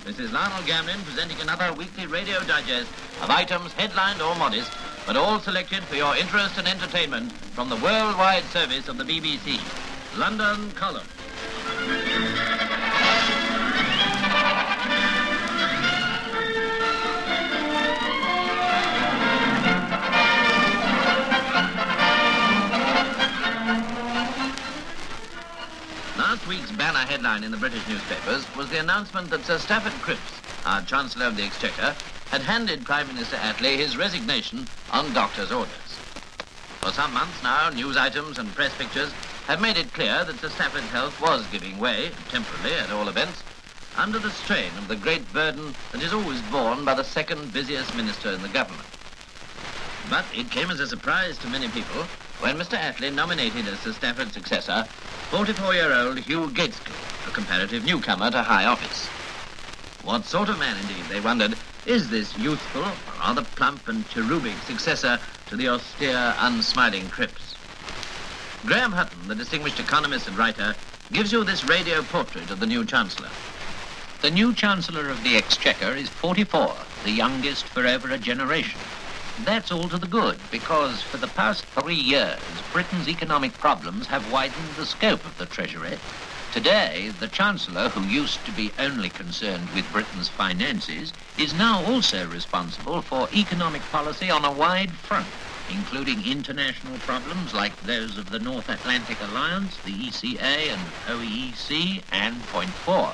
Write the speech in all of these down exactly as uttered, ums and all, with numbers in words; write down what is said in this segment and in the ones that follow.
This is Lionel Gamlin presenting another weekly radio digest of items headlined or modest, but all selected for your interest and entertainment from the worldwide service of the B B C. London Column. Last week's banner headline in the British newspapers was the announcement that Sir Stafford Cripps, our Chancellor of the Exchequer, had handed Prime Minister Attlee his resignation on doctor's orders. For some months now, news items and press pictures have made it clear that Sir Stafford's health was giving way, temporarily at all events, under the strain of the great burden that is always borne by the second busiest minister in the government. But it came as a surprise to many people when Mister Attlee nominated as Sir Stafford's successor forty-four-year-old Hugh Gaitskell, a comparative newcomer to high office. What sort of man, indeed, they wondered, is this youthful, rather plump and cherubic successor to the austere, unsmiling Cripps? Graham Hutton, the distinguished economist and writer, gives you this radio portrait of the new Chancellor. The new Chancellor of the Exchequer is forty-four, the youngest for over a generation. That's all to the good, because for the past three years, Britain's economic problems have widened the scope of the Treasury. Today, the Chancellor, who used to be only concerned with Britain's finances, is now also responsible for economic policy on a wide front, including international problems like those of the North Atlantic Alliance, the E C A and O E E C, and Point Four.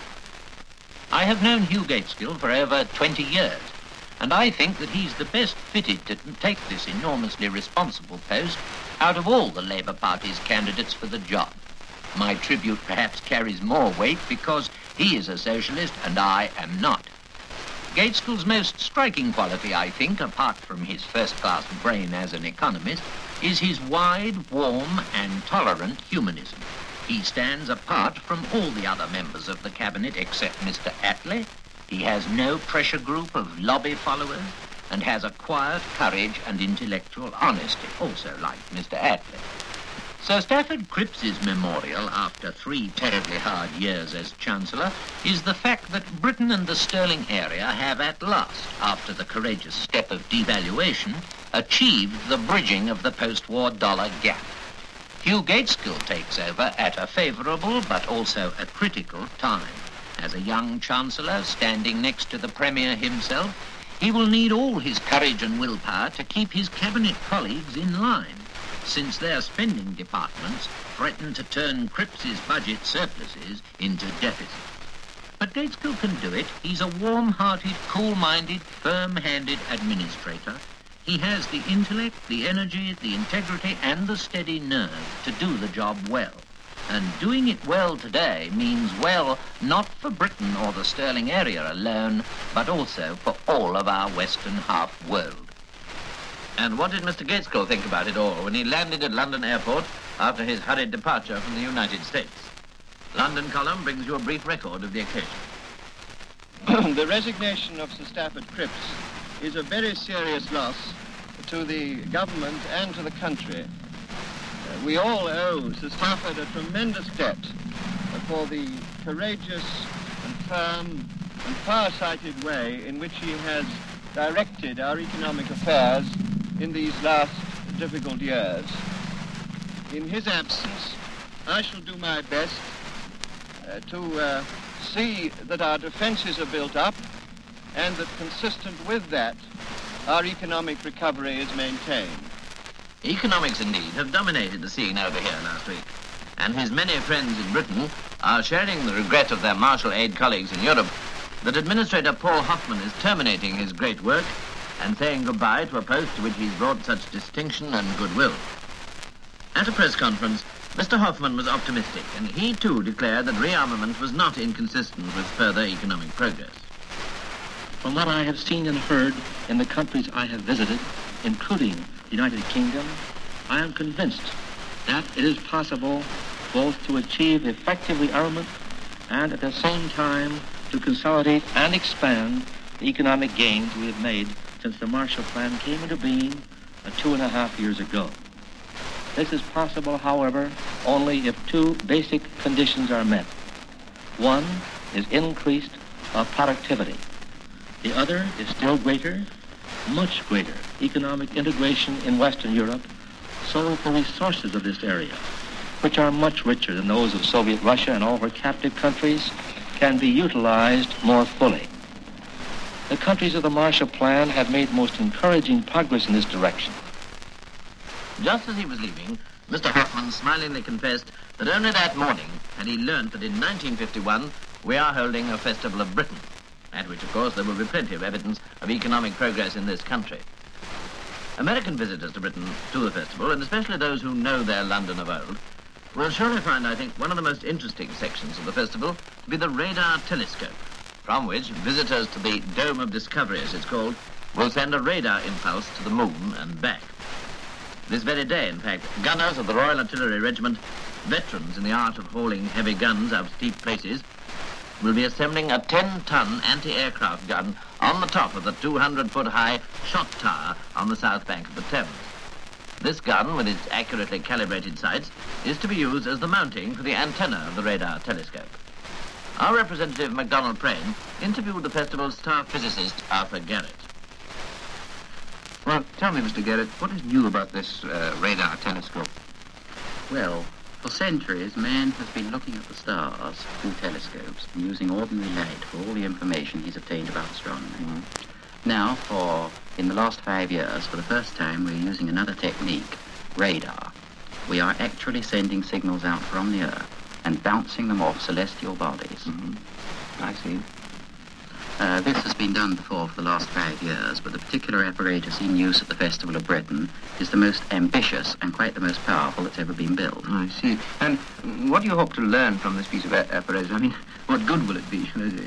I have known Hugh Gaitskell for over twenty years, and I think that he's the best fitted to take this enormously responsible post out of all the Labour Party's candidates for the job. My tribute perhaps carries more weight because he is a socialist and I am not. Gaitskell's most striking quality, I think, apart from his first-class brain as an economist, is his wide, warm and tolerant humanism. He stands apart from all the other members of the cabinet except Mister Attlee. He has no pressure group of lobby followers and has a quiet courage and intellectual honesty, also like Mister Attlee. Sir Stafford Cripps's memorial, after three terribly hard years as Chancellor, is the fact that Britain and the sterling area have at last, after the courageous step of devaluation, achieved the bridging of the post-war dollar gap. Hugh Gaitskell takes over at a favourable but also a critical time. As a young Chancellor standing next to the Premier himself, he will need all his courage and willpower to keep his cabinet colleagues in line, since their spending departments threaten to turn Cripps's budget surpluses into deficits. But Gaitskell can do it. He's a warm-hearted, cool-minded, firm-handed administrator. He has the intellect, the energy, the integrity, and the steady nerve to do the job well. And doing it well today means well not for Britain or the sterling area alone, but also for all of our western half world. And what did Mister Gaitskell think about it all when he landed at London Airport after his hurried departure from the United States? London Column brings you a brief record of the occasion. The resignation of Sir Stafford Cripps is a very serious loss to the government and to the country. Uh, we all owe Sir Stafford a tremendous debt uh, for the courageous and firm and far-sighted way in which he has directed our economic affairs in these last difficult years. In his absence, I shall do my best uh, to uh, see that our defences are built up and that, consistent with that, our economic recovery is maintained. Economics, indeed, have dominated the scene over here last week, and his many friends in Britain are sharing the regret of their Marshall Aid colleagues in Europe that Administrator Paul Hoffman is terminating his great work and saying goodbye to a post to which he's brought such distinction and goodwill. At a press conference, Mister Hoffman was optimistic, and he too declared that rearmament was not inconsistent with further economic progress. From what I have seen and heard in the countries I have visited, including the United Kingdom, I am convinced that it is possible both to achieve effective rearmament and at the same time to consolidate and expand the economic gains we have made since the Marshall Plan came into being uh, two and a half years ago. This is possible, however, only if two basic conditions are met. One is increased of productivity. The other is still greater, much greater, economic integration in Western Europe, so the resources of this area, which are much richer than those of Soviet Russia and all her captive countries, can be utilized more fully. The countries of the Marshall Plan have made most encouraging progress in this direction. Just as he was leaving, Mister Hoffman smilingly confessed that only that morning had he learnt that in nineteen fifty-one we are holding a Festival of Britain, at which, of course, there will be plenty of evidence of economic progress in this country. American visitors to Britain to the festival, and especially those who know their London of old, will surely find, I think, one of the most interesting sections of the festival to be the radar telescope, from which visitors to the Dome of Discovery, as it's called, will send a radar impulse to the moon and back. This very day, in fact, gunners of the Royal Artillery Regiment, veterans in the art of hauling heavy guns up steep places, will be assembling a ten-ton anti-aircraft gun on the top of the two hundred foot high shot tower on the south bank of the Thames. This gun, with its accurately calibrated sights, is to be used as the mounting for the antenna of the radar telescope. Our representative, MacDonald Prain, interviewed the festival's staff physicist, Arthur Garrett. Well, tell me, Mister Garrett, what is new about this uh, radar telescope? Well, for centuries, man has been looking at the stars through telescopes and using ordinary light for all the information he's obtained about astronomy. Mm-hmm. Now, for in the last five years, for the first time, we're using another technique, radar. We are actually sending signals out from the Earth and bouncing them off celestial bodies. Mm-hmm. I see. Uh, this has been done before for the last five years, but the particular apparatus in use at the Festival of Britain is the most ambitious and quite the most powerful that's ever been built. I see. And what do you hope to learn from this piece of a- apparatus? I mean, what good will it be, shall I say?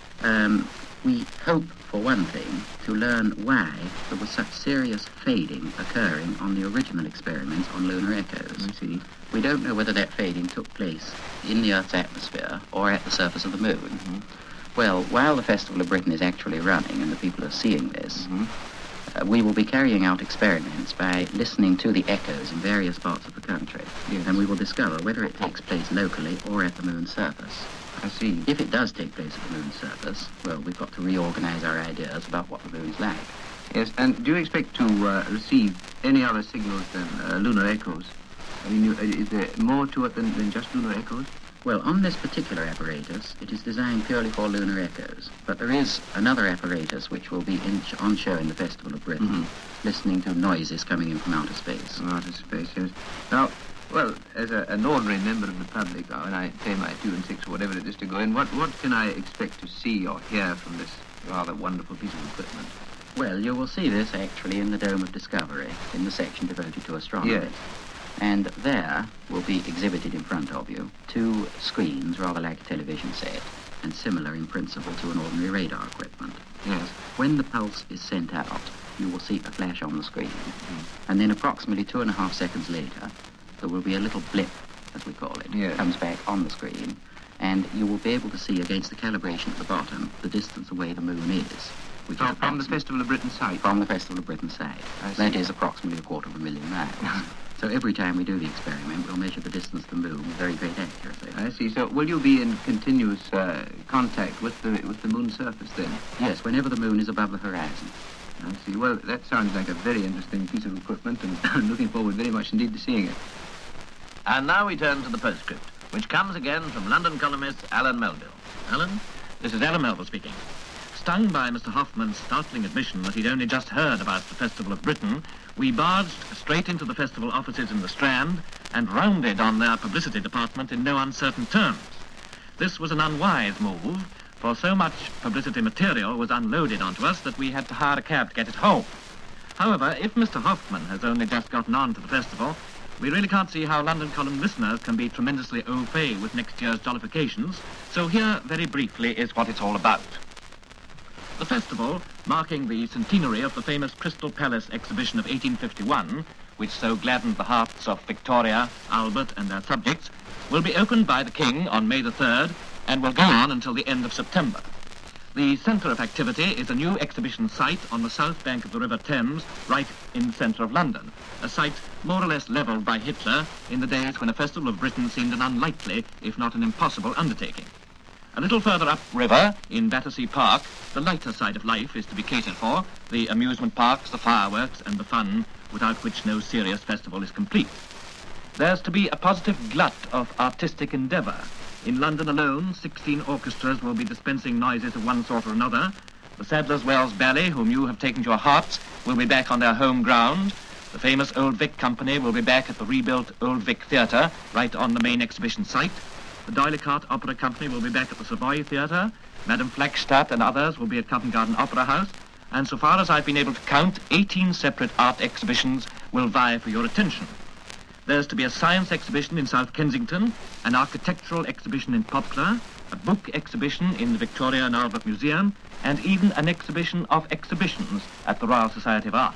Um, we hope, for one thing, to learn why there was such serious fading occurring on the original experiments on lunar echoes. I see. We don't know whether that fading took place in the Earth's atmosphere or at the surface of the moon. Mm-hmm. Well, while the Festival of Britain is actually running and the people are seeing this, Mm-hmm. uh, we will be carrying out experiments by listening to the echoes in various parts of the country. Yes. And we will discover whether it takes place locally or at the moon's surface. I see. If it does take place at the moon's surface, well, we've got to reorganize our ideas about what the moon's like. Yes, and do you expect to uh, receive any other signals than uh, lunar echoes? I mean, you, uh, is there more to it than, than just lunar echoes? Well, on this particular apparatus, it is designed purely for lunar echoes. But there is another apparatus which will be in, on show in the Festival of Britain, Mm-hmm. listening to noises coming in from outer space. Outer space, yes. Now, well, as a, an ordinary member of the public, uh, when I pay my two and six or whatever it is to go in, what, what can I expect to see or hear from this rather wonderful piece of equipment? Well, you will see this actually in the Dome of Discovery, in the section devoted to astronomy. Yes. And there will be exhibited in front of you two screens, rather like a television set, and similar in principle to an ordinary radar equipment. Yes. When the pulse is sent out, you will see a flash on the screen. Mm-hmm. And then approximately two and a half seconds later, there will be a little blip, as we call it, Yes. comes back on the screen, and you will be able to see against the calibration at the bottom the distance away the moon is. Which From, is from the approximately- Festival of Britain site? From the Festival of Britain side. I see. That is approximately a quarter of a million miles. So every time we do the experiment, we'll measure the distance to the moon with very great accuracy. I see. So will you be in continuous uh, contact with the with the moon's surface then? Yes, whenever the moon is above the horizon. I see. Well, that sounds like a very interesting piece of equipment, and I'm looking forward very much indeed to seeing it. And now we turn to the postscript, which comes again from London columnist Alan Melville. Alan? This is Alan Melville speaking. Stung by Mister Hoffman's startling admission that he'd only just heard about the Festival of Britain, we barged straight into the festival offices in the Strand and rounded on their publicity department in no uncertain terms. This was an unwise move, for so much publicity material was unloaded onto us that we had to hire a cab to get it home. However, if Mister Hoffman has only just gotten on to the festival, we really can't see how London column listeners can be tremendously au fait with next year's jollifications, so here, very briefly, is what it's all about. The festival, marking the centenary of the famous Crystal Palace exhibition of eighteen fifty-one, which so gladdened the hearts of Victoria, Albert, and their subjects, will be opened by the King on May the third and will go on until the end of September. The centre of activity is a new exhibition site on the south bank of the River Thames, right in the centre of London, a site more or less levelled by Hitler in the days when a Festival of Britain seemed an unlikely, if not an impossible, undertaking. A little further upriver, in Battersea Park, the lighter side of life is to be catered for, the amusement parks, the fireworks, and the fun, without which no serious festival is complete. There's to be a positive glut of artistic endeavour. In London alone, sixteen orchestras will be dispensing noises of one sort or another. The Sadler's Wells Ballet, whom you have taken to your hearts, will be back on their home ground. The famous Old Vic Company will be back at the rebuilt Old Vic Theatre, right on the main exhibition site. The Doylicart Opera Company will be back at the Savoy Theatre. Madame Flagstadt and others will be at Covent Garden Opera House. And so far as I've been able to count, eighteen separate art exhibitions will vie for your attention. There's to be a science exhibition in South Kensington, an architectural exhibition in Poplar, a book exhibition in the Victoria and Albert Museum, and even an exhibition of exhibitions at the Royal Society of Arts.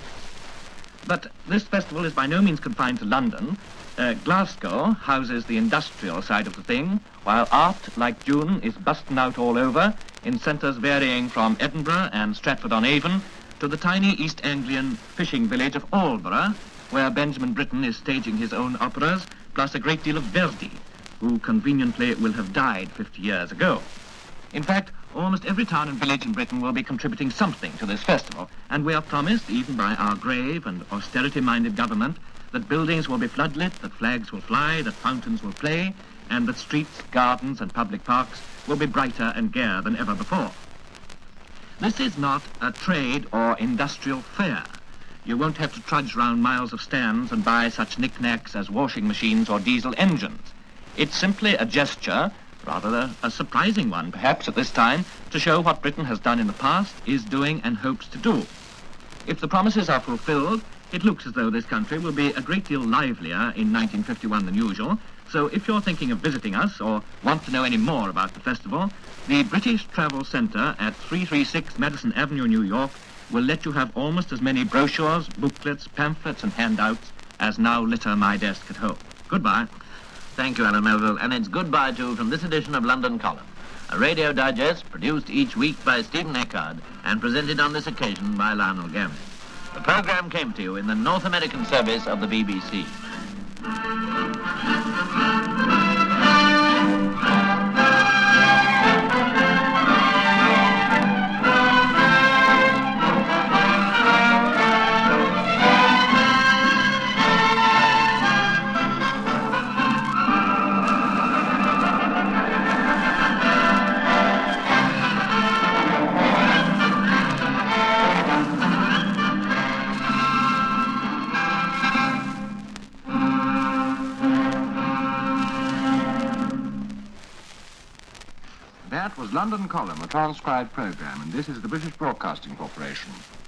But this festival is by no means confined to London. Uh, Glasgow houses the industrial side of the thing, while art, like June, is busting out all over in centres varying from Edinburgh and Stratford-on-Avon to the tiny East Anglian fishing village of Aldborough, where Benjamin Britten is staging his own operas, plus a great deal of Verdi, who conveniently will have died fifty years ago. In fact, almost every town and village in Britain will be contributing something to this festival, and we are promised, even by our grave and austerity-minded government, that buildings will be floodlit, that flags will fly, that fountains will play, and that streets, gardens, and public parks will be brighter and gayer than ever before. This is not a trade or industrial fair. You won't have to trudge round miles of stands and buy such knickknacks as washing machines or diesel engines. It's simply a gesture, rather a, a surprising one perhaps at this time, to show what Britain has done in the past, is doing, and hopes to do. If the promises are fulfilled, it looks as though this country will be a great deal livelier in nineteen fifty-one than usual. So if you're thinking of visiting us or want to know any more about the festival, the British Travel Centre at three thirty-six Madison Avenue, New York, will let you have almost as many brochures, booklets, pamphlets, and handouts as now litter my desk at home. Goodbye. Thank you, Alan Melville, and it's goodbye, too, from this edition of London Column, a radio digest produced each week by Stephen Eckard and presented on this occasion by Lionel Gambin. The program came to you in the North American service of the B B C. That was London Column, a transcribed programme, and this is the British Broadcasting Corporation.